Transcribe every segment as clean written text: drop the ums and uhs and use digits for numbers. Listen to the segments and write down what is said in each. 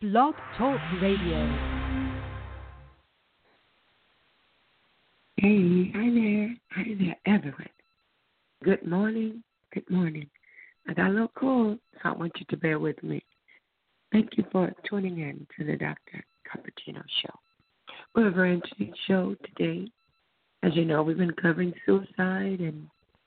Blog Talk Radio. Hey, hi there, everyone. Good morning, good morning. I got a little cold, so I want you to bear with me. Thank you for tuning in to the Dr. Cappuccino Show. We're a very interesting show today. As you know, we've been covering suicide and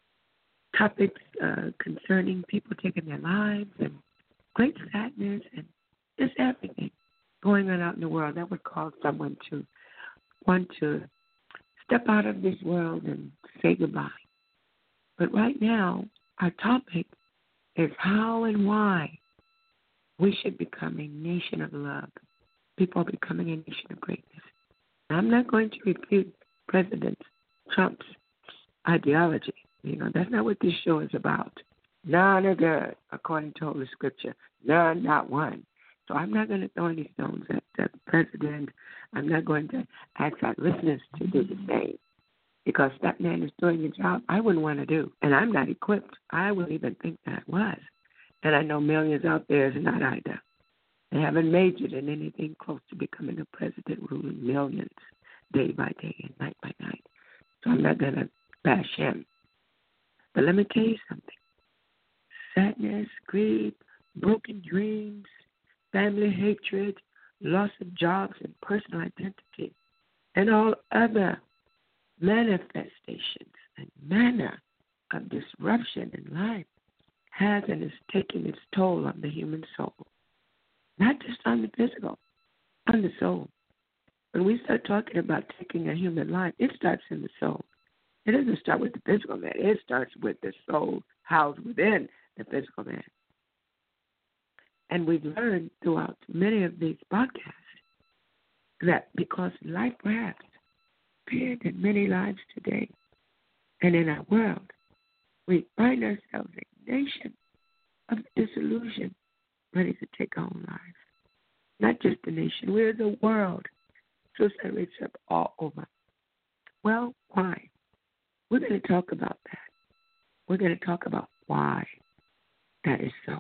topics concerning people taking their lives and great sadness and just everything going on out in the world that would cause someone to want to step out of this world and say goodbye. But right now, our topic is how and why we should become a nation of love. People are becoming a nation of greatness. I'm not going to refute President Trump's ideology. You know, that's not what this show is about. None are good, according to Holy Scripture. None, not one. So I'm not going to throw any stones at the president. I'm not going to ask our listeners to do the same. Because that man is doing a job I wouldn't want to do. And I'm not equipped. I wouldn't even think that I was. And I know millions out there is not either. They haven't majored in anything close to becoming a president ruling millions day by day and night by night. So I'm not going to bash him. But let me tell you something. Sadness, grief, broken dreams, family hatred, loss of jobs and personal identity, and all other manifestations and manner of disruption in life has and is taking its toll on the human soul. Not just on the physical, on the soul. When we start talking about taking a human life, it starts in the soul. It doesn't start with the physical man. It starts with the soul housed within the physical man. And we've learned throughout many of these podcasts that because life perhaps appeared in many lives today and in our world, we find ourselves a nation of disillusion ready to take our own lives. Not just the nation, we're the world. Suicide rates up all over. Well, why? We're going to talk about that. We're going to talk about why that is so.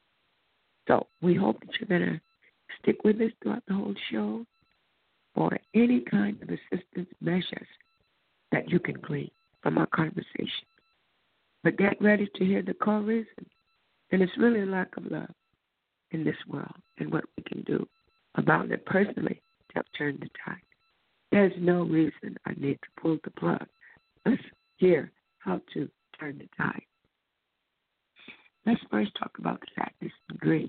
So we hope that you're going to stick with us throughout the whole show for any kind of assistance measures that you can glean from our conversation. But get ready to hear the core reason. And it's really a lack of love in this world and what we can do about it personally to help turn the tide. There's no reason I need to pull the plug. Let's hear how to turn the tide. Let's first talk about sadness and grief.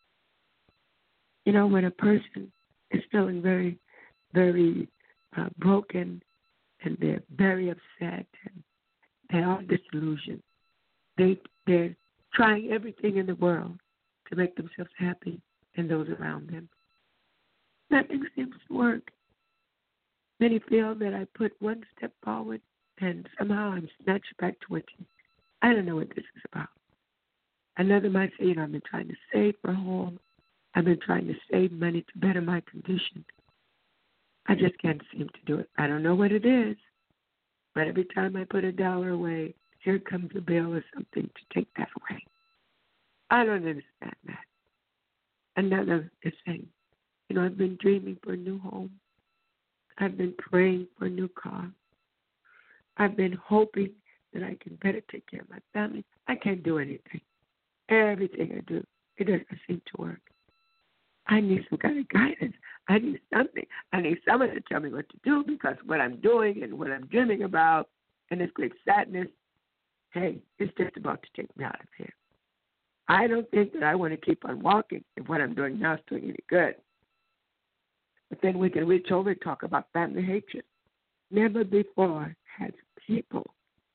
You know, when a person is feeling very, very broken and they're very upset and they are disillusioned, they're trying everything in the world to make themselves happy and those around them. Nothing seems to work. Many feel that I put one step forward and somehow I'm snatched back 20. I don't know what this is about. Another might say, you know, I've been trying to save for a home. I've been trying to save money to better my condition. I just can't seem to do it. I don't know what it is, but every time I put $1 away, here comes a bill or something to take that away. I don't understand that. Another is saying, you know, I've been dreaming for a new home. I've been praying for a new car. I've been hoping that I can better take care of my family. I can't do anything. Everything I do, it doesn't seem to work. I need some kind of guidance. I need something. I need someone to tell me what to do because what I'm doing and what I'm dreaming about and this great sadness, hey, it's just about to take me out of here. I don't think that I want to keep on walking if what I'm doing now is doing any good. But then we can reach over and talk about family hatred. Never before has people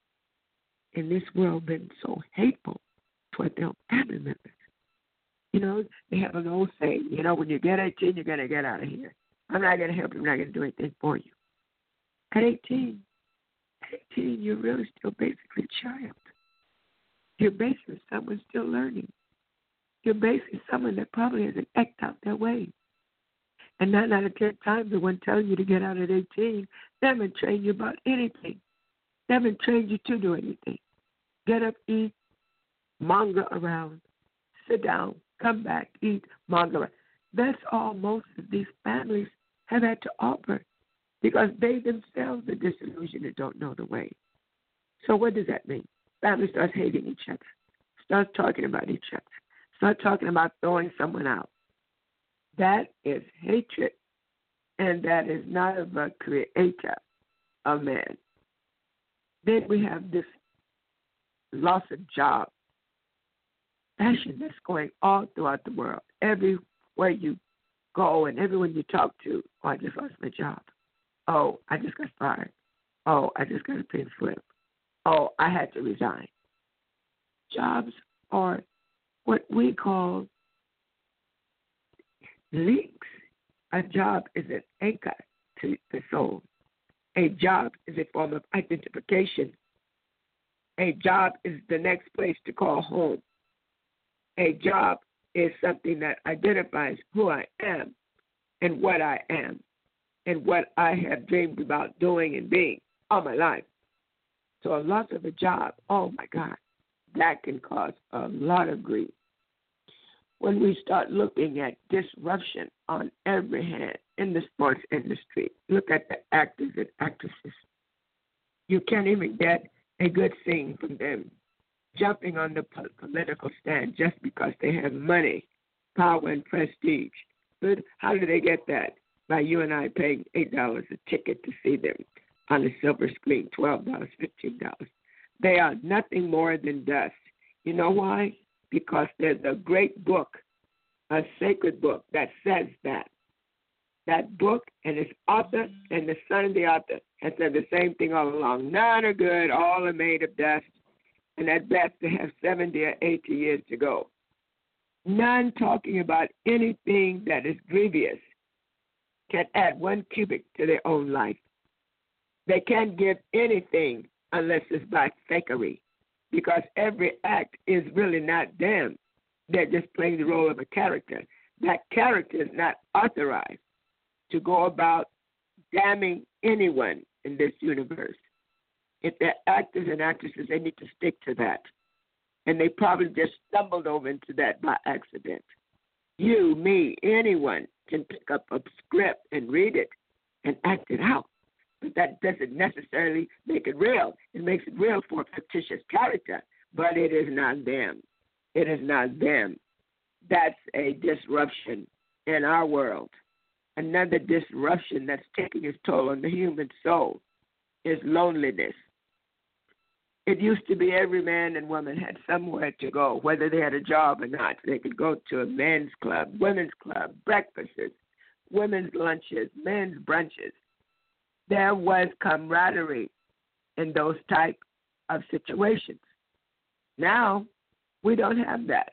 in this world been so hateful toward their family members. You know, they have an old saying, you know, when you get 18, you're going to get out of here. I'm not going to help you. I'm not going to do anything for you. At 18, you're really still basically a child. You're basically someone still learning. You're basically someone that probably hasn't acted out their way. And 9 out of 10 times, the one telling you to get out at 18, they haven't trained you about anything. They haven't trained you to do anything. Get up, eat, manga around, sit down, come back, eat, manga around. That's all most of these families have had to offer because they themselves are disillusioned and don't know the way. So what does that mean? Families start hating each other, start talking about each other, start talking about throwing someone out. That is hatred, and that is not of a creator of man. Then we have this loss of job, passion that's going all throughout the world. Everywhere you go and everyone you talk to, oh, I just lost my job. Oh, I just got fired. Oh, I just got a pay slip. Oh, I had to resign. Jobs are what we call links. A job is an anchor to the soul. A job is a form of identification. A job is the next place to call home. A job is something that identifies who I am and what I am and what I have dreamed about doing and being all my life. So a loss of a job, oh my God, that can cause a lot of grief. When we start looking at disruption on every hand in the sports industry, look at the actors and actresses. You can't even get a good scene from them jumping on the political stand just because they have money, power, and prestige. But how do they get that? By you and I paying $8 a ticket to see them on a silver screen, $12, $15. They are nothing more than dust. You know why? Because there's a great book, a sacred book that says that. That book and its author and the son of the author has said the same thing all along. None are good, all are made of dust, and at best they have 70 or 80 years to go. None talking about anything that is grievous can add 1 cubic to their own life. They can't give anything unless it's by fakery, because every act is really not them. They're just playing the role of a character. That character is not authorized to go about damning anyone in this universe. If they're actors and actresses, they need to stick to that. And they probably just stumbled over into that by accident. You, me, anyone can pick up a script and read it and act it out. But that doesn't necessarily make it real. It makes it real for a fictitious character, but it is not them. It is not them. That's a disruption in our world. Another disruption that's taking its toll on the human soul is loneliness. It used to be every man and woman had somewhere to go, whether they had a job or not. They could go to a men's club, women's club, breakfasts, women's lunches, men's brunches. There was camaraderie in those type of situations. Now, we don't have that.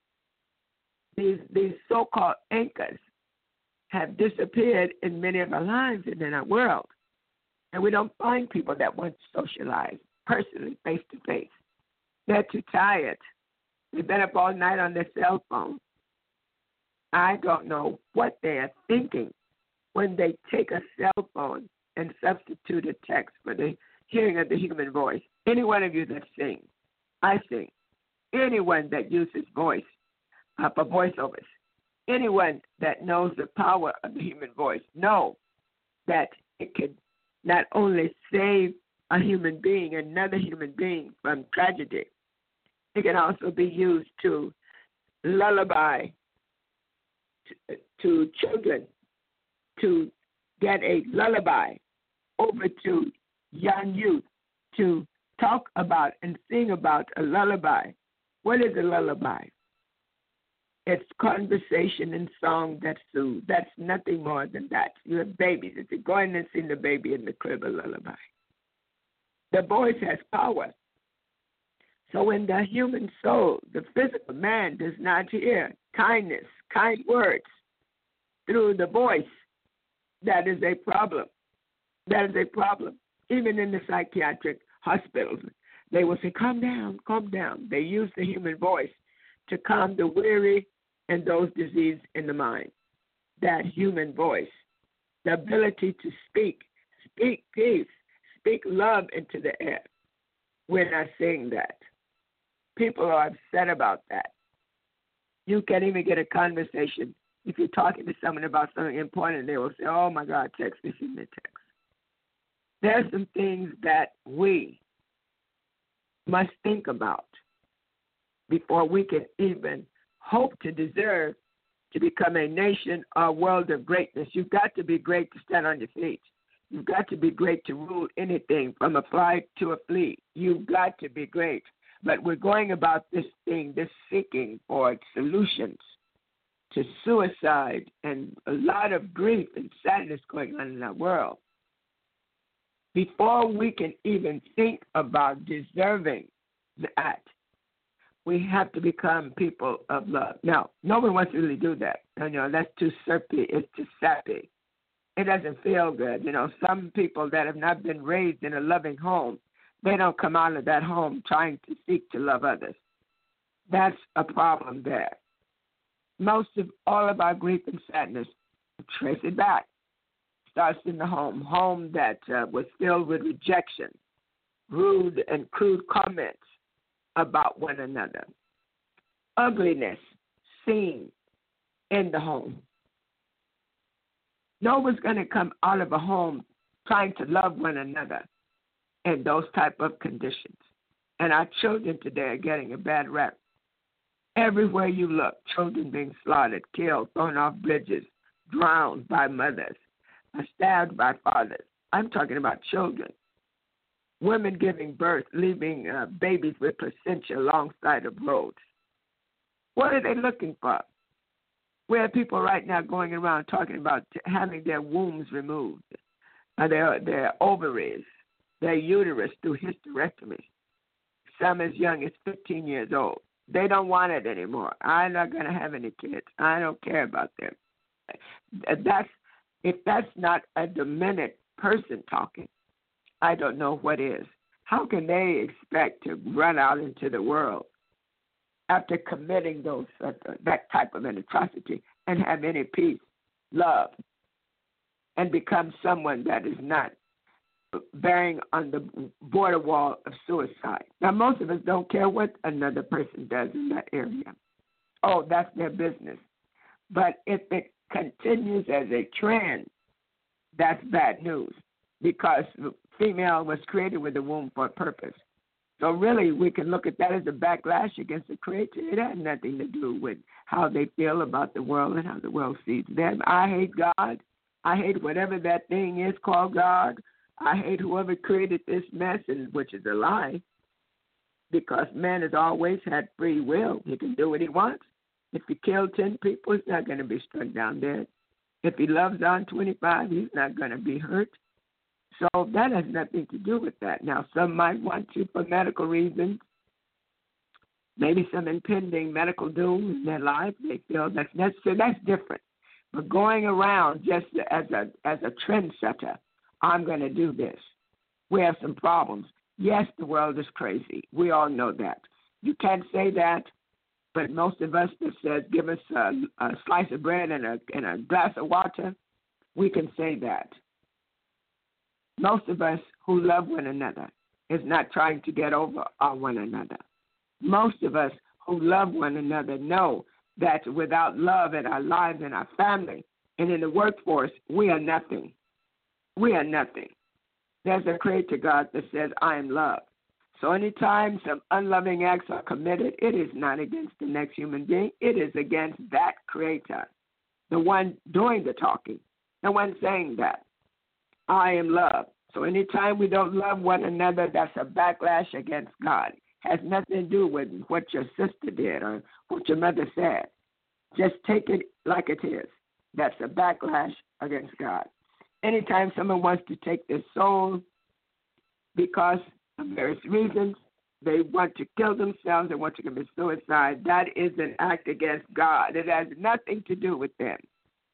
These so-called anchors have disappeared in many of our lives and in our world. And we don't find people that want to socialize personally, face-to-face. They're too tired. They've been up all night on their cell phone. I don't know what they are thinking when they take a cell phone and substitute a text for the hearing of the human voice. Any one of you that sing, I sing. Anyone that uses voice for voiceovers, anyone that knows the power of the human voice, know that it can not only save a human being, another human being from tragedy, it can also be used to lullaby to children, to get a lullaby over to young youth, to talk about and sing about a lullaby. What is a lullaby? It's conversation and song that soothes. That's nothing more than that. You have babies. If you go in and sing the baby in the crib a lullaby, the voice has power. So when the human soul, the physical man, does not hear kindness, kind words through the voice, that is a problem. That is a problem. Even in the psychiatric hospitals, they will say, calm down, calm down. They use the human voice to calm the weary and those diseased in the mind. That human voice, the ability to speak peace, speak love into the air. We're not seeing that. People are upset about that. You can't even get a conversation If you're talking to someone about something important, they will say, oh, my God, text this in the text. There's some things that we must think about before we can even hope to deserve to become a nation or world of greatness. You've got to be great to stand on your feet. You've got to be great to rule anything from a fly to a flea. You've got to be great. But we're going about this thing, this seeking for solutions to suicide and a lot of grief and sadness going on in our world. Before we can even think about deserving that, we have to become people of love. Now, no one wants to really do that. That's too syrupy. It's too sappy. It doesn't feel good. Some people that have not been raised in a loving home, they don't come out of that home trying to seek to love others. That's a problem there. Most of all of our grief and sadness, trace it back, starts in the home that was filled with rejection, rude and crude comments about one another, ugliness seen in the home. No one's going to come out of a home trying to love one another in those type of conditions. And our children today are getting a bad rap. Everywhere you look, children being slaughtered, killed, thrown off bridges, drowned by mothers, stabbed by fathers. I'm talking about children. Women giving birth, leaving babies with placenta alongside of roads. What are they looking for? We have people right now going around talking about having their wombs removed, their ovaries, their uterus through hysterectomy. Some as young as 15 years old. They don't want it anymore. I'm not going to have any kids. I don't care about them. If that's not a demented person talking, I don't know what is. How can they expect to run out into the world after committing that type of an atrocity and have any peace, love, and become someone that is not bearing on the border wall of suicide? Now, most of us don't care what another person does in that area. Oh, that's their business. But if it continues as a trend, that's bad news, because female was created with a womb for a purpose. So really, we can look at that as a backlash against the Creator. It has nothing to do with how they feel about the world and how the world sees them. I hate God. I hate whatever that thing is called God. I hate whoever created this mess, which is a lie, because man has always had free will. He can do what he wants. If he killed 10 people, he's not going to be struck down dead. If he loves on 25, he's not going to be hurt. So that has nothing to do with that. Now, some might want to for medical reasons, maybe some impending medical doom in their life. They feel that's necessary. That's different. But going around just as a trendsetter, I'm going to do this. We have some problems. Yes, the world is crazy. We all know that. You can't say that, but most of us that says give us a slice of bread and a glass of water, we can say that. Most of us who love one another is not trying to get over on one another. Most of us who love one another know that without love in our lives and our family and in the workforce, we are nothing. We are nothing. There's a Creator God that says, I am love. So anytime some unloving acts are committed, it is not against the next human being. It is against that Creator, the one doing the talking, the one saying that. I am love. So anytime we don't love one another, that's a backlash against God. Has nothing to do with what your sister did or what your mother said. Just take it like it is. That's a backlash against God. Anytime someone wants to take their soul because of various reasons, they want to kill themselves, they want to commit suicide, that is an act against God. It has nothing to do with them.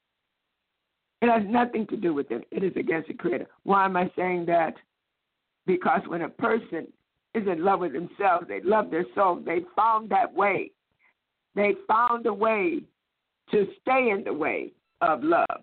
It has nothing to do with them. It is against the Creator. Why am I saying that? Because when a person is in love with themselves, they love their soul, they found that way. They found a way to stay in the way of love.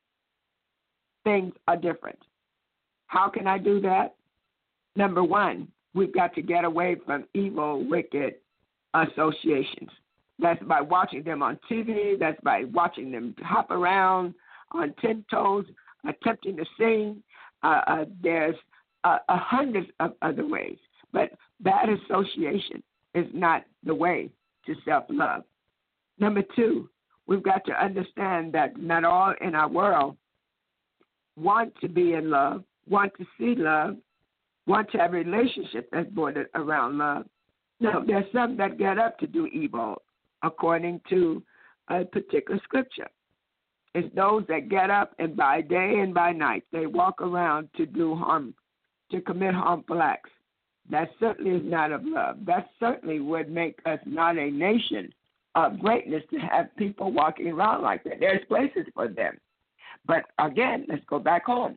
Things are different. How can I do that? Number one, we've got to get away from evil, wicked associations. That's by watching them on TV. That's by watching them hop around on 10 toes, attempting to sing. There's hundreds of other ways. But bad association is not the way to self-love. Number two, we've got to understand that not all in our world want to be in love, want to see love, want to have a relationship that's bordered around love. No, there's some that get up to do evil according to a particular scripture. It's those that get up and by day and by night they walk around to do harm, to commit harmful acts. That certainly is not of love. That certainly would make us not a nation of greatness to have people walking around like that. There's places for them. But again, let's go back home.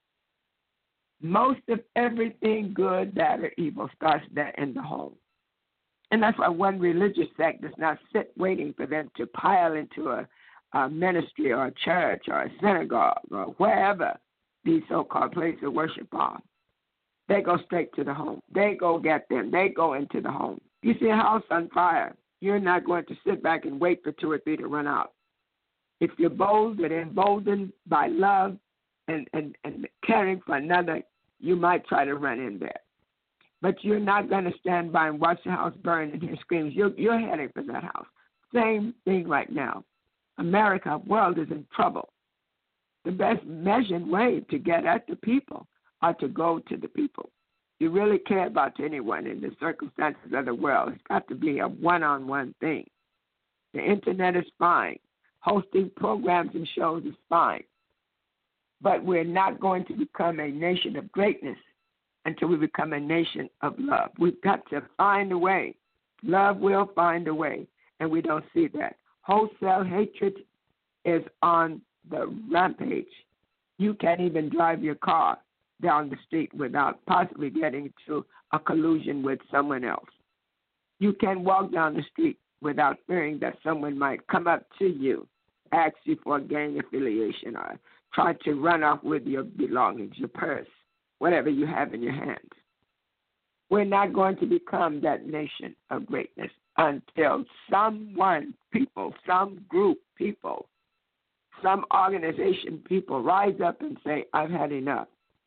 Most of everything good, bad, or evil starts there in the home. And that's why one religious sect does not sit waiting for them to pile into a ministry or a church or a synagogue or wherever these so-called places of worship are. They go straight to the home. They go get them. They go into the home. You see a house on fire, you're not going to sit back and wait for 2 or 3 to run out. If you're bold and emboldened by love and caring for another, you might try to run in there. But you're not going to stand by and watch the house burn and hear screams. You're heading for that house. Same thing right now. America, world is in trouble. The best measured way to get at the people are to go to the people. You really care about anyone in the circumstances of the world. It's got to be a one-on-one thing. The internet is fine. Hosting programs and shows is fine. But we're not going to become a nation of greatness until we become a nation of love. We've got to find a way. Love will find a way, and we don't see that. Wholesale hatred is on the rampage. You can't even drive your car down the street without possibly getting into a collusion with someone else. You can't walk down the street without fearing that someone might come up to you, ask you for a gang affiliation, or try to run off with your belongings, your purse, whatever you have in your hands. We're not going to become that nation of greatness until someone, people, some group, people, some organization, people rise up and say, I've had enough.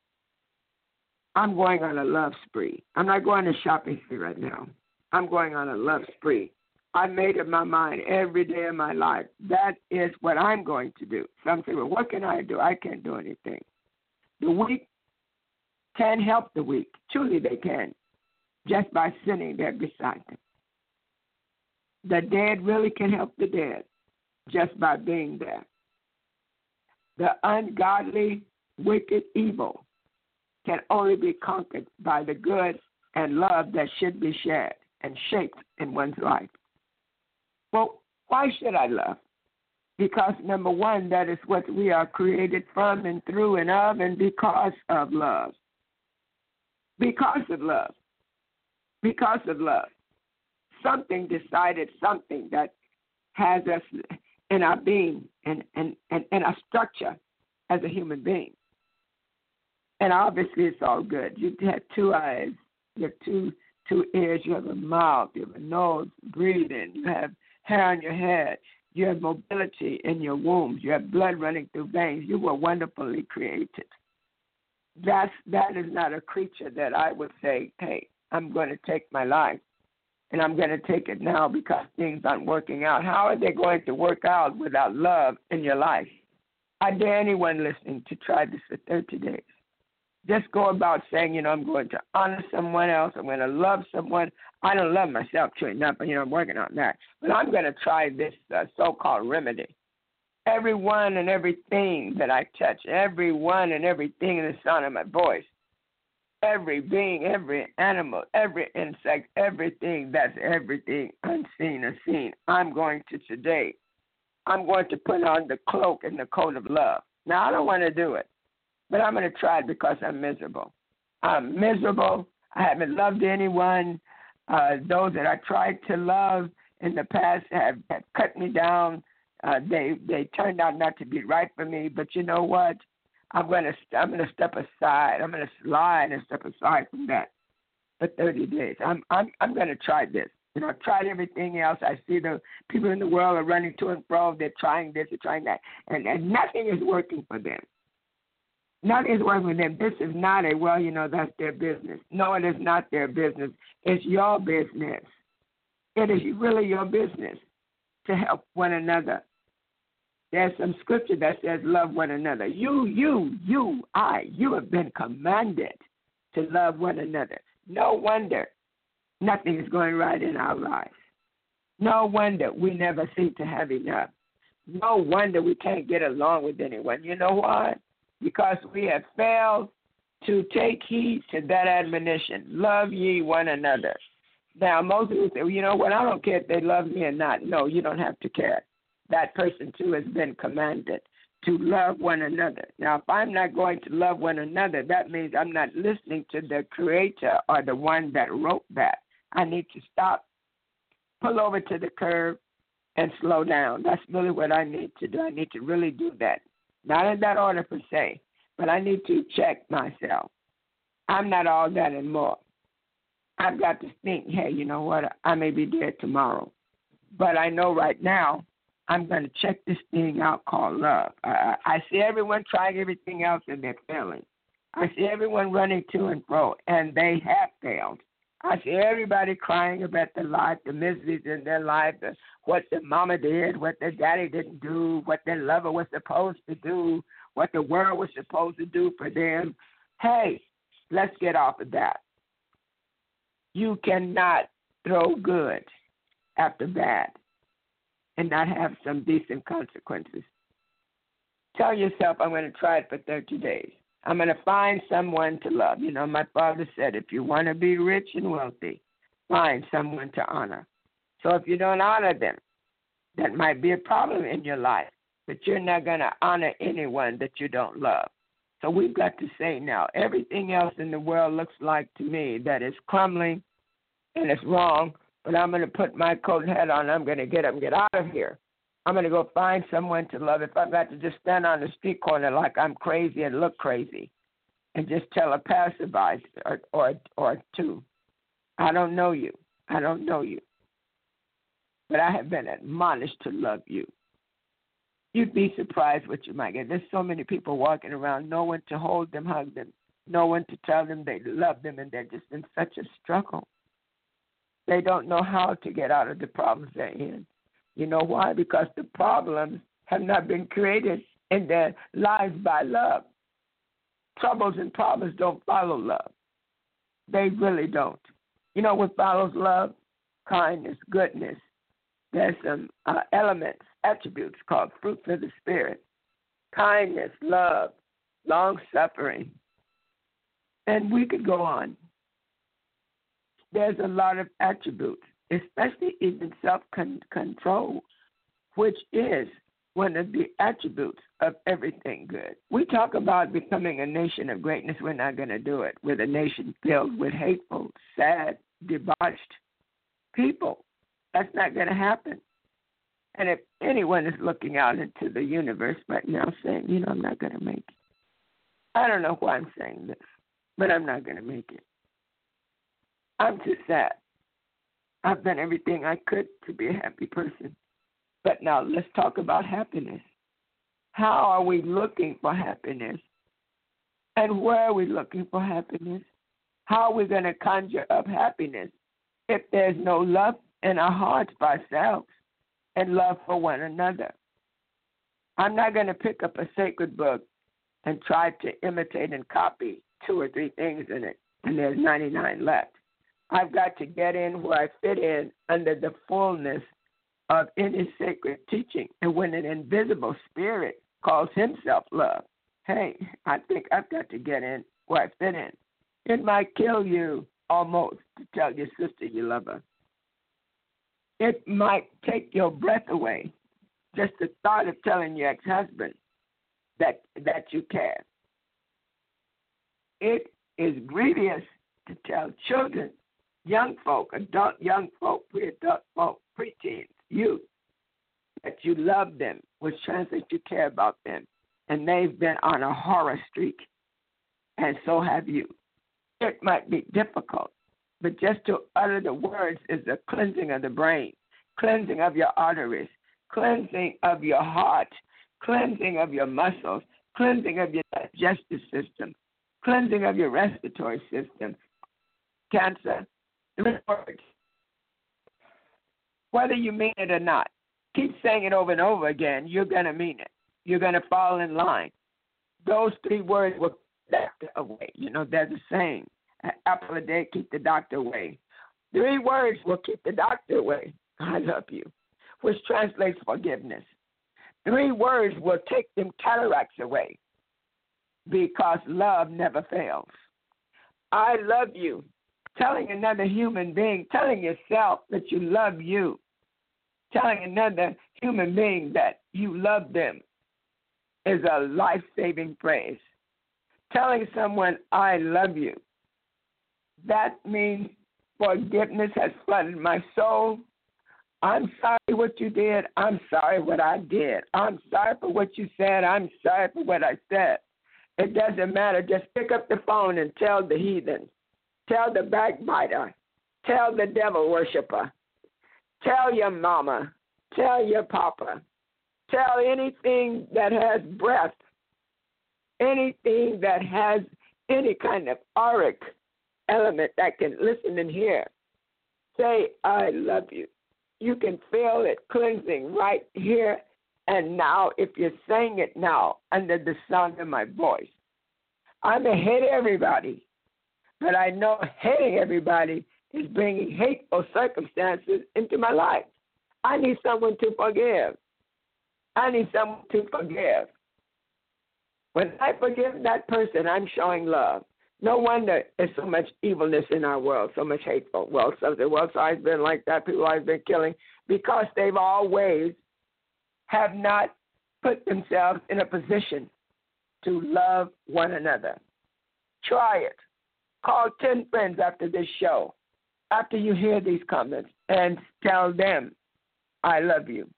I'm going on a love spree. I'm not going on a shopping spree right now. I'm going on a love spree. I made up my mind every day of my life. That is what I'm going to do. Some say, well, what can I do? I can't do anything. The weak can help the weak. Truly they can, just by sitting there beside them. The dead really can help the dead just by being there. The ungodly, wicked, evil can only be conquered by the good and love that should be shared and shaped in one's life. Well, why should I love? Because, number one, that is what we are created from and through and of and because of love. Because of love. Because of love. Something decided something that has us in our being and our structure as a human being. And obviously it's all good. You have 2 eyes, you have two ears, you have a mouth, you have a nose, breathing, you have hair on your head, you have mobility in your womb, you have blood running through veins. You were wonderfully created. That is not a creature that I would say, hey, I'm going to take my life, and I'm going to take it now because things aren't working out. How are they going to work out without love in your life? I dare anyone listening to try this for 30 days. Just go about saying, I'm going to honor someone else. I'm going to love someone. I don't love myself true enough, but, I'm working on that. But I'm going to try this so-called remedy. Everyone and everything that I touch, everyone and everything in the sound of my voice, every being, every animal, every insect, everything that's everything unseen or seen, I'm going to put on the cloak and the coat of love. Now, I don't want to do it. But I'm going to try it because I'm miserable. I'm miserable. I haven't loved anyone. Those that I tried to love in the past have cut me down. They turned out not to be right for me. But you know what? I'm going to step aside. I'm going to slide and step aside from that for 30 days. I'm going to try this. Tried everything else. I see the people in the world are running to and fro. They're trying this, they're trying that, and nothing is working for them. Nothing is working for them. This is not that's their business. No, it is not their business. It's your business. It is really your business to help one another. There's some scripture that says love one another. You have been commanded to love one another. No wonder nothing is going right in our lives. No wonder we never seem to have enough. No wonder we can't get along with anyone. You know why? Because we have failed to take heed to that admonition. Love ye one another. Now, most people say, I don't care if they love me or not. No, you don't have to care. That person, too, has been commanded to love one another. Now, if I'm not going to love one another, that means I'm not listening to the Creator or the one that wrote that. I need to stop, pull over to the curb, and slow down. That's really what I need to do. I need to really do that. Not in that order per se, but I need to check myself. I'm not all that and more. I've got to think, hey, you know what? I may be dead tomorrow. But I know right now I'm going to check this thing out called love. I see everyone trying everything else and they're failing. I see everyone running to and fro, and they have failed. I see everybody crying about their life, the miseries in their life, what their mama did, what their daddy didn't do, what their lover was supposed to do, what the world was supposed to do for them. Hey, let's get off of that. You cannot throw good after bad and not have some decent consequences. Tell yourself, I'm going to try it for 30 days. I'm going to find someone to love. My father said, if you want to be rich and wealthy, find someone to honor. So if you don't honor them, that might be a problem in your life, but you're not going to honor anyone that you don't love. So we've got to say now, everything else in the world looks like to me that is crumbling and it's wrong, but I'm going to put my coat and hat on. I'm going to get up and get out of here. I'm going to go find someone to love. If I've got to just stand on the street corner like I'm crazy and look crazy and just tell a passerby or two, I don't know you. I don't know you. But I have been admonished to love you. You'd be surprised what you might get. There's so many people walking around, no one to hold them, hug them, no one to tell them they love them, and they're just in such a struggle. They don't know how to get out of the problems they're in. You know why? Because the problems have not been created in their lives by love. Troubles and problems don't follow love. They really don't. You know what follows love? Kindness, goodness. There's some elements, attributes called fruits of the Spirit. Kindness, love, long-suffering. And we could go on. There's a lot of attributes, especially even self-control, which is one of the attributes of everything good. We talk about becoming a nation of greatness. We're not going to do it with a nation filled with hateful, sad, debauched people. That's not going to happen. And if anyone is looking out into the universe right now saying, I'm not going to make it. I don't know why I'm saying this, but I'm not going to make it. I'm too sad. I've done everything I could to be a happy person. But now let's talk about happiness. How are we looking for happiness? And where are we looking for happiness? How are we going to conjure up happiness if there's no love in our hearts for ourselves and love for one another? I'm not going to pick up a sacred book and try to imitate and copy 2 or 3 things in it, and there's 99 left. I've got to get in where I fit in under the fullness of any sacred teaching. And when an invisible spirit calls himself love, hey, I think I've got to get in where I fit in. It might kill you almost to tell your sister you love her. It might take your breath away, just the thought of telling your ex-husband that you care. It is grievous to tell children, young folk, young folk, pre-adult folk, preteens, youth, that you love them, which translates you care about them, and they've been on a horror streak, and so have you. It might be difficult, But just to utter the words is the cleansing of the brain, cleansing of your arteries, cleansing of your heart, cleansing of your muscles, cleansing of your digestive system, cleansing of your respiratory system. Cancer, 3 words. Whether you mean it or not, keep saying it over and over again, you're going to mean it. You're going to fall in line. Those 3 words will keep the doctor away. You know, there's a saying, an apple a day keep the doctor away. 3 words will keep the doctor away. I love you, which translates forgiveness. 3 words will take them cataracts away because love never fails. I love you. Telling another human being, telling yourself that you love you, telling another human being that you love them is a life-saving phrase. Telling someone, I love you, that means forgiveness has flooded my soul. I'm sorry what you did. I'm sorry what I did. I'm sorry for what you said. I'm sorry for what I said. It doesn't matter. Just pick up the phone and tell the heathen. Tell the backbiter. Tell the devil worshiper. Tell your mama. Tell your papa. Tell anything that has breath. Anything that has any kind of auric element that can listen and hear. Say, I love you. You can feel it cleansing right here and now if you're saying it now under the sound of my voice. I may hate everybody, but I know hating everybody is bringing hateful circumstances into my life. I need someone to forgive. I need someone to forgive. When I forgive that person, I'm showing love. No wonder there's so much evilness in our world, so much hateful. Well, some say, well, it's always been like that. People have always been killing because they've always have not put themselves in a position to love one another. Try it. Call 10 friends after this show, after you hear these comments, and tell them, I love you.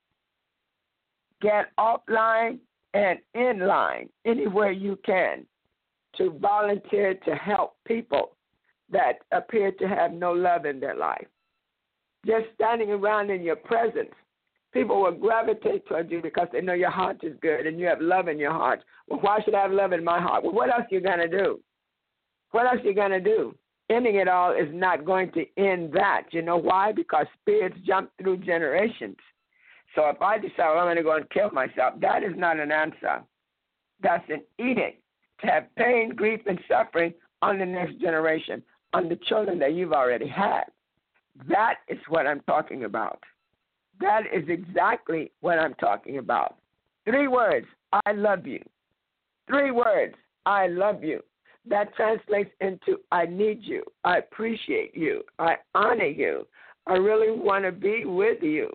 Get offline and in line anywhere you can to volunteer to help people that appear to have no love in their life. Just standing around in your presence, people will gravitate towards you because they know your heart is good and you have love in your heart. Well, why should I have love in my heart? Well, what else are you going to do? What else are you going to do? Ending it all is not going to end that. You know why? Because spirits jump through generations. So if I decide, well, I'm going to go and kill myself, that is not an answer. That's an edict to have pain, grief, and suffering on the next generation, on the children that you've already had. That is what I'm talking about. That is exactly what I'm talking about. 3 words, I love you. 3 words, I love you. That translates into I need you, I appreciate you, I honor you, I really want to be with you.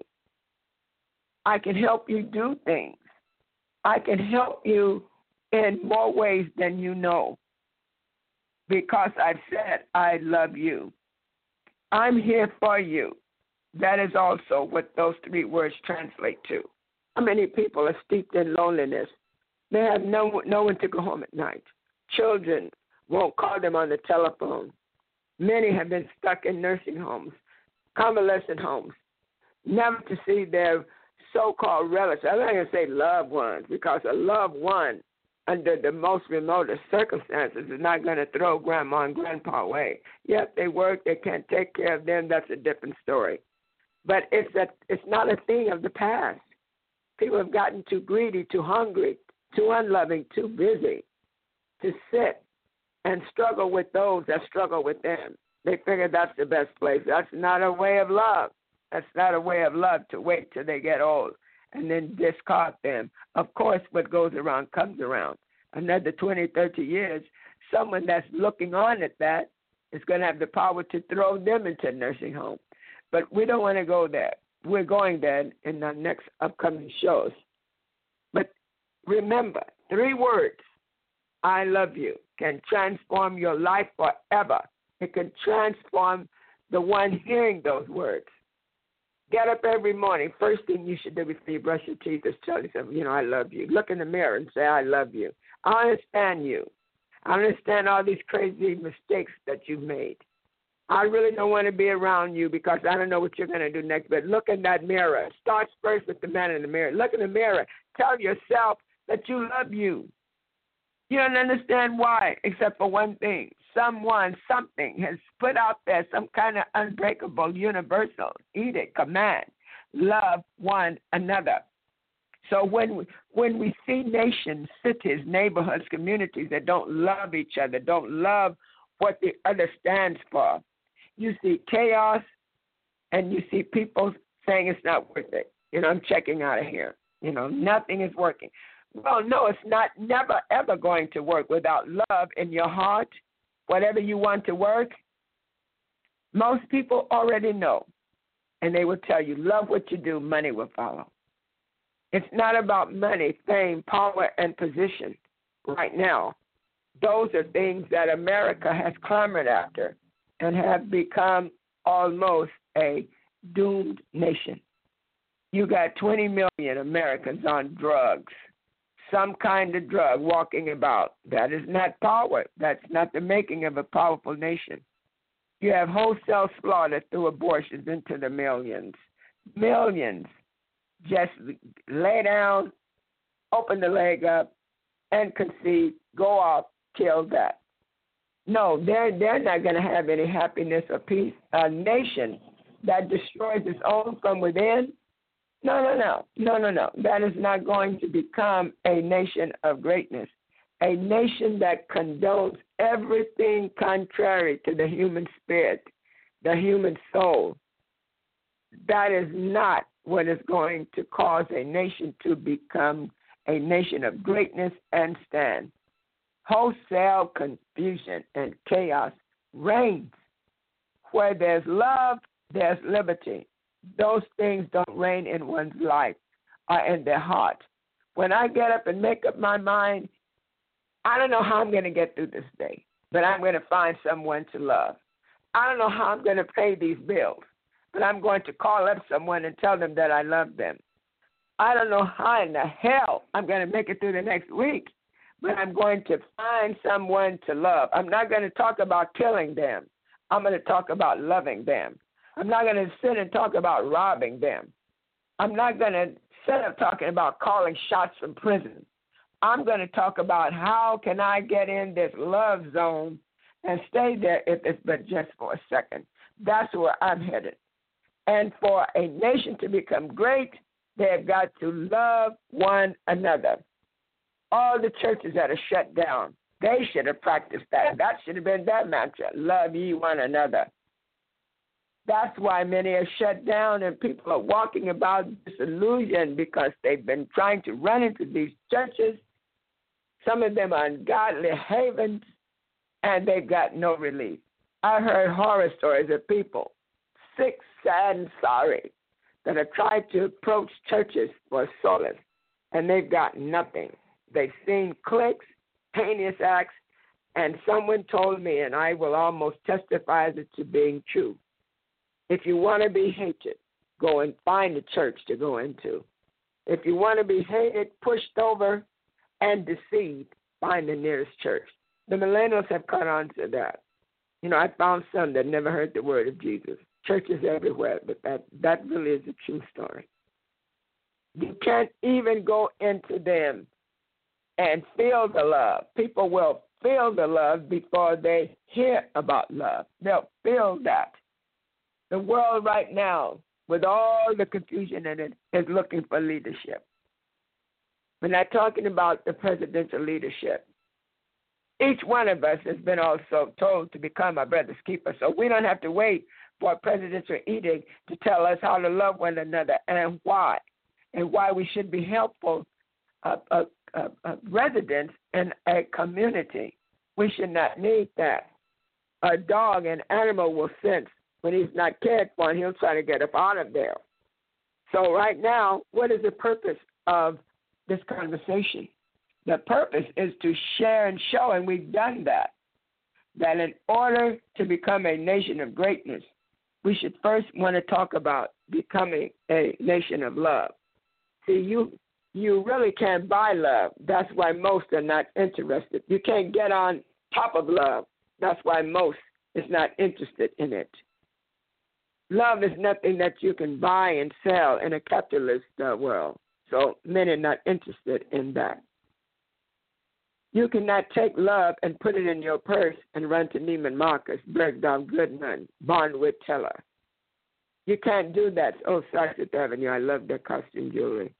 I can help you do things. I can help you in more ways than you know because I've said I love you. I'm here for you. That is also what those 3 words translate to. How many people are steeped in loneliness? They have no one to go home at night. Children won't call them on the telephone. Many have been stuck in nursing homes, convalescent homes, never to see their so-called relatives. I'm not going to say loved ones because a loved one under the most remote of circumstances is not going to throw grandma and grandpa away. Yes, they work, they can't take care of them, that's a different story. But it's not a thing of the past. People have gotten too greedy, too hungry, too unloving, too busy to sit and struggle with those that struggle with them. They figure that's the best place. That's not a way of love. That's not a way of love to wait till they get old and then discard them. Of course, what goes around comes around. Another 20, 30 years, someone that's looking on at that is going to have the power to throw them into a nursing home. But we don't want to go there. We're going there in our next upcoming shows. But remember, 3 words, I love you, can transform your life forever. It can transform the one hearing those words. Get up every morning. First thing you should do before you brush your teeth is tell yourself, I love you. Look in the mirror and say, I love you. I understand you. I understand all these crazy mistakes that you've made. I really don't want to be around you because I don't know what you're going to do next. But look in that mirror. It starts first with the man in the mirror. Look in the mirror. Tell yourself that you love you. You don't understand why, except for one thing. Someone, something has put out there some kind of unbreakable, universal edict, command. Love one another. So when we see nations, cities, neighborhoods, communities that don't love each other, don't love what the other stands for, you see chaos and you see people saying it's not worth it. I'm checking out of here. Nothing is working. Well, no, it's not never, ever going to work without love in your heart. Whatever you want to work, most people already know. And they will tell you, love what you do, money will follow. It's not about money, fame, power, and position right now. Those are things that America has clamored after and have become almost a doomed nation. You got 20 million Americans on drugs, some kind of drug walking about. That is not power. That's not the making of a powerful nation. You have wholesale slaughter through abortions into the millions. Millions just lay down, open the leg up, and conceive, go off, kill that. No, they're not going to have any happiness or peace. A nation that destroys its own from within, no. That is not going to become a nation of greatness. A nation that condones everything contrary to the human spirit, the human soul. That is not what is going to cause a nation to become a nation of greatness and stand. Wholesale confusion and chaos reigns. Where there's love, there's liberty. Those things don't reign in one's life or in their heart. When I get up and make up my mind, I don't know how I'm going to get through this day, but I'm going to find someone to love. I don't know how I'm going to pay these bills, but I'm going to call up someone and tell them that I love them. I don't know how in the hell I'm going to make it through the next week, but I'm going to find someone to love. I'm not going to talk about killing them. I'm going to talk about loving them. I'm not going to sit and talk about robbing them. I'm not going to sit up talking about calling shots from prison. I'm going to talk about how can I get in this love zone and stay there if it's but just for a second. That's where I'm headed. And for a nation to become great, they've got to love one another. All the churches that are shut down, they should have practiced that. That should have been their mantra, love ye one another. That's why many are shut down and people are walking about disillusioned because they've been trying to run into these churches. Some of them are ungodly havens, and they've got no relief. I heard horror stories of people, sick, sad, and sorry, that have tried to approach churches for solace, and they've got nothing. They've seen cliques, heinous acts, and someone told me, and I will almost testify as it to being true, if you want to be hated, go and find a church to go into. If you want to be hated, pushed over, and deceived, find the nearest church. The millennials have caught on to that. I found some that never heard the word of Jesus. Churches everywhere, but that really is a true story. You can't even go into them and feel the love. People will feel the love before they hear about love. They'll feel that. The world right now, with all the confusion in it, is looking for leadership. We're not talking about the presidential leadership. Each one of us has been also told to become our brother's keeper, so we don't have to wait for a presidential edict to tell us how to love one another and why we should be helpful residents in a community. We should not need that. A dog, an animal will sense when he's not cared for, and he'll try to get up out of there. So right now, what is the purpose of this conversation? The purpose is to share and show, and we've done that in order to become a nation of greatness, we should first want to talk about becoming a nation of love. See, you really can't buy love. That's why most are not interested. You can't get on top of love. That's why most is not interested in it. Love is nothing that you can buy and sell in a capitalist world. So many are not interested in that. You cannot take love and put it in your purse and run to Neiman Marcus, Bergdorf Goodman, Barnwood Teller. You can't do that. Oh, Sunset Avenue, I love their costume jewelry.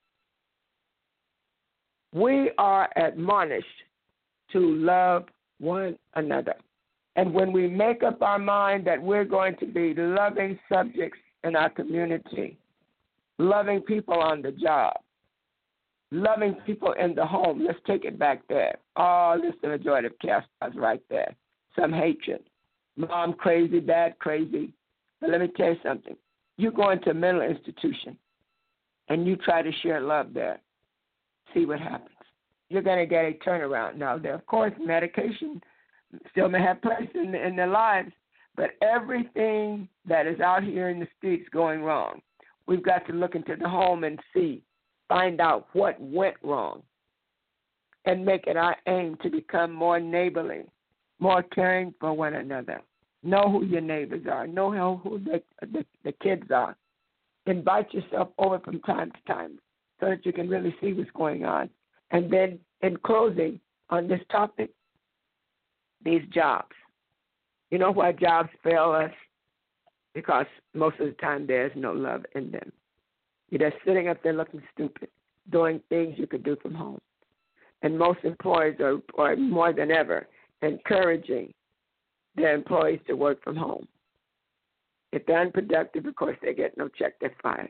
We are admonished to love one another. And when we make up our mind that we're going to be loving subjects in our community, loving people on the job, loving people in the home, let's take it back there. Oh, listen to Joy of Chaos right there. Some hatred. Mom crazy, dad crazy. But let me tell you something. You go into a mental institution and you try to share love there. See what happens. You're going to get a turnaround. Now, there, of course, medication still may have place in their lives, but everything that is out here in the streets going wrong, we've got to look into the home and see, find out what went wrong, and make it our aim to become more neighborly, more caring for one another. Know who your neighbors are. Know who the kids are. Invite yourself over from time to time so that you can really see what's going on. And then, in closing on this topic, these jobs. You know why jobs fail us? Because most of the time there's no love in them. You're just sitting up there looking stupid, doing things you could do from home. And most employers are more than ever encouraging their employees to work from home. If they're unproductive, of course, they get no check, they're fired.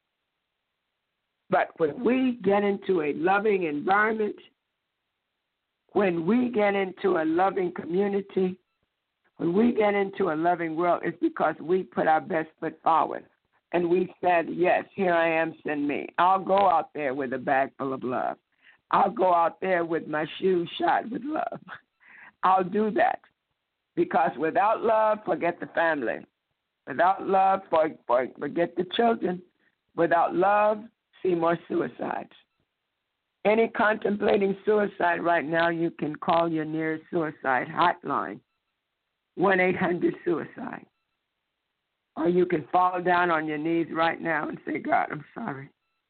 But when we get into a loving environment, when we get into a loving community, when we get into a loving world, it's because we put our best foot forward. And we said, yes, here I am, send me. I'll go out there with a bag full of love. I'll go out there with my shoes shod with love. I'll do that. Because without love, forget the family. Without love, forget the children. Without love, see more suicides. Any contemplating suicide right now, you can call your nearest suicide hotline, 1-800-SUICIDE. Or you can fall down on your knees right now and say, God, I'm sorry.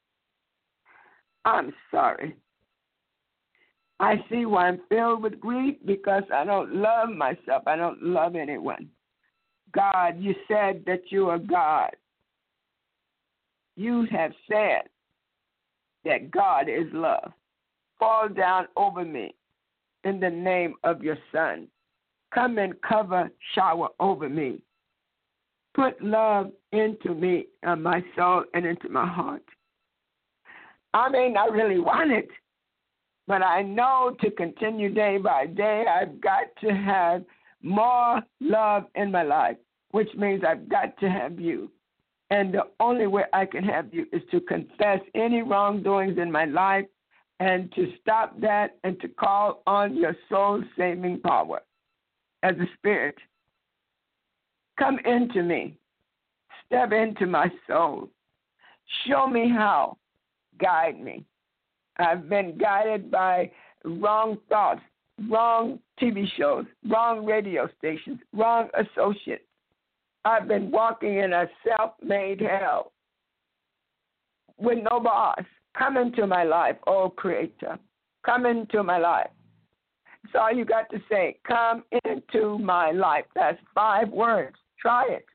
I'm sorry. I see why I'm filled with grief because I don't love myself. I don't love anyone. God, you said that you are God. You have said that God is love. Fall down over me in the name of your Son. Come and shower over me. Put love into me and my soul and into my heart. I may not really want it, but I know to continue day by day, I've got to have more love in my life, which means I've got to have you. And the only way I can have you is to confess any wrongdoings in my life and to stop that and to call on your soul-saving power as a spirit. Come into me. Step into my soul. Show me how. Guide me. I've been guided by wrong thoughts, wrong TV shows, wrong radio stations, wrong associates. I've been walking in a self-made hell with no boss. Come into my life, oh Creator. Come into my life. That's all you got to say. Come into my life. That's 5 words. Try it.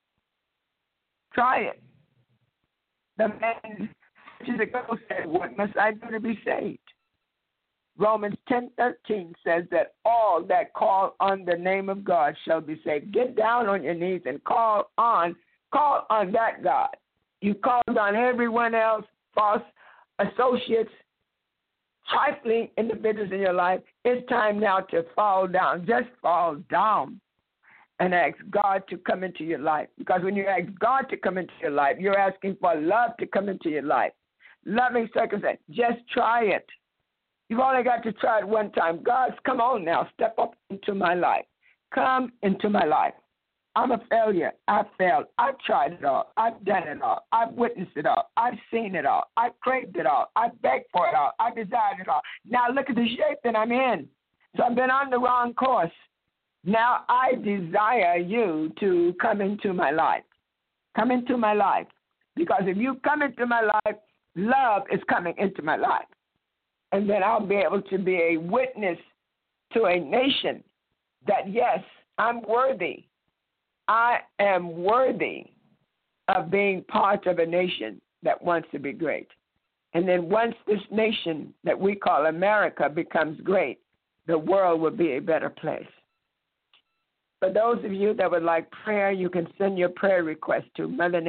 Try it. The man centuries ago said, what must I do to be saved? Romans 10:13 says that all that call on the name of God shall be saved. Get down on your knees and call on that God. You called on everyone else, false associates, trifling individuals in your life. It's time now to fall down. Just fall down and ask God to come into your life. Because when you ask God to come into your life, you're asking for love to come into your life. Loving circumstance. Just try it. You've only got to try it one time. God, come on now. Step up into my life. Come into my life. I'm a failure. I've failed. I've tried it all. I've done it all. I've witnessed it all. I've seen it all. I've craved it all. I've begged for it all. I've desired it all. Now look at the shape that I'm in. So I've been on the wrong course. Now I desire you to come into my life. Come into my life. Because if you come into my life, love is coming into my life. And then I'll be able to be a witness to a nation that, yes, I'm worthy. I am worthy of being part of a nation that wants to be great. And then once this nation that we call America becomes great, the world will be a better place. For those of you that would like prayer, you can send your prayer request to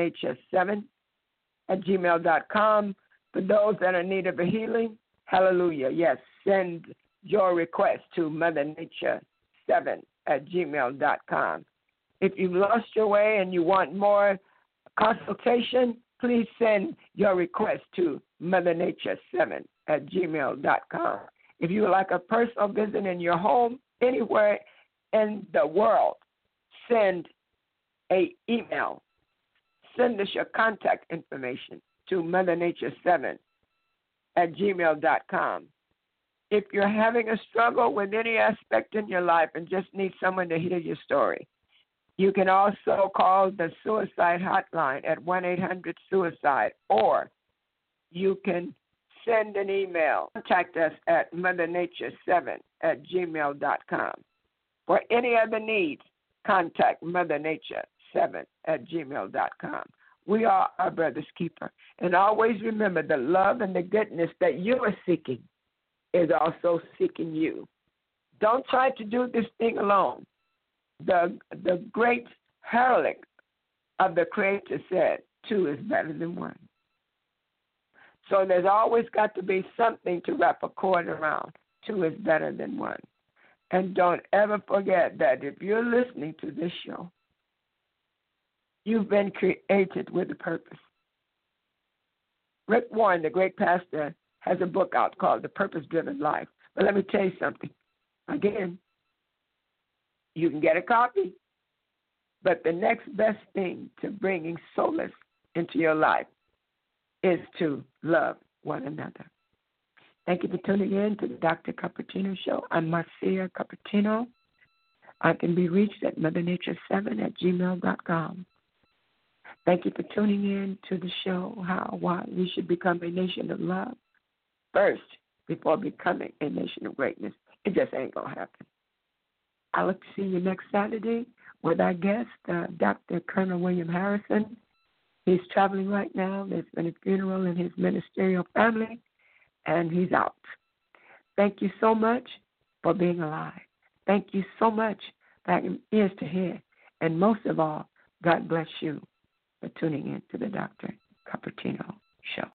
mothernature7@gmail.com. For those that are in need of a healing, hallelujah, yes, send your request to mothernature7@gmail.com. If you've lost your way and you want more consultation, please send your request to mothernature7@gmail.com. If you would like a personal visit in your home, anywhere in the world, send an email. Send us your contact information to mothernature7@gmail.com. If you're having a struggle with any aspect in your life and just need someone to hear your story, you can also call the suicide hotline at 1-800-SUICIDE, or you can send an email. Contact us at mothernature7@gmail.com. For any other needs, contact mothernature7@gmail.com. We are our brother's keeper. And always remember, the love and the goodness that you are seeking is also seeking you. Don't try to do this thing alone. The great herald of the Creator said, 2 is better than 1. So there's always got to be something to wrap a cord around. 2 is better than 1. And don't ever forget that if you're listening to this show, you've been created with a purpose. Rick Warren, the great pastor, has a book out called The Purpose-Driven Life. But let me tell you something. Again, you can get a copy, but the next best thing to bringing solace into your life is to love one another. Thank you for tuning in to the Dr. Cupertino Show. I'm Marcia Cupertino. I can be reached at mothernature7@gmail.com. Thank you for tuning in to the show, why we should become a nation of love first before becoming a nation of greatness. It just ain't going to happen. I look to see you next Saturday with our guest, Dr. Colonel William Harrison. He's traveling right now. There's been a funeral in his ministerial family, and he's out. Thank you so much for being alive. Thank you so much for having ears to hear. And most of all, God bless you for tuning in to the Dr. Cupertino Show.